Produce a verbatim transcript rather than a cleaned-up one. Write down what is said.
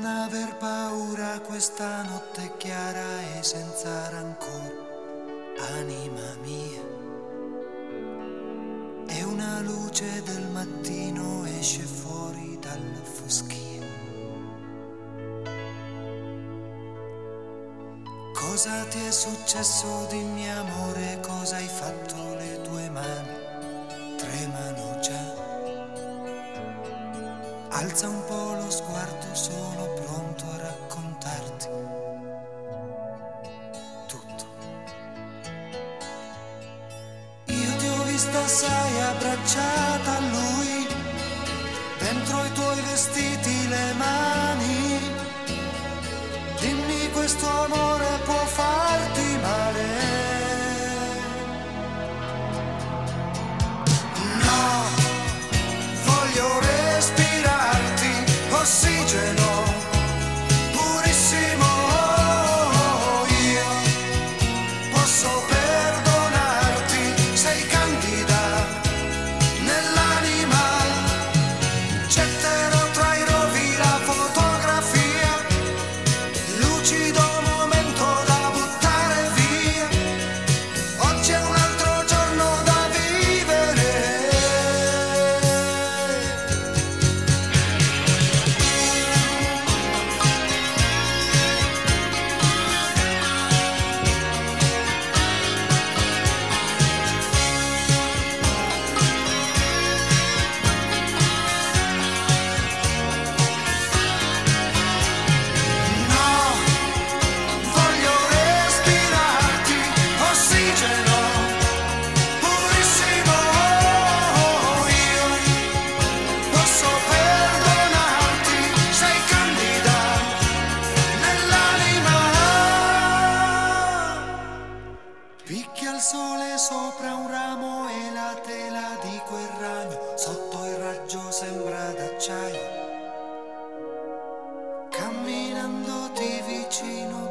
aver paura questa notte chiara e senza rancore, anima mia. E una luce del mattino esce fuori dalla foschia. Cosa ti è successo, dimmi amore, cosa hai fatto, le tue mani tremano già. Alza un po' lo sguardo, sono pronto a raccontarti tutto. Io ti ho vista, sai, abbracciata a lui, dentro i tuoi vestiti le mani. Dimmi, questo amore può farti male? Ossigeno purissimo, io posso perdonarti, sei candida nell'anima, getterò tra i rovi la fotografia, lucido momento da buttare via, oggi è un altro giorno da vivere. Picchia il sole sopra un ramo e la tela di quel ragno sotto il raggio sembra d'acciaio. Camminandoti vicino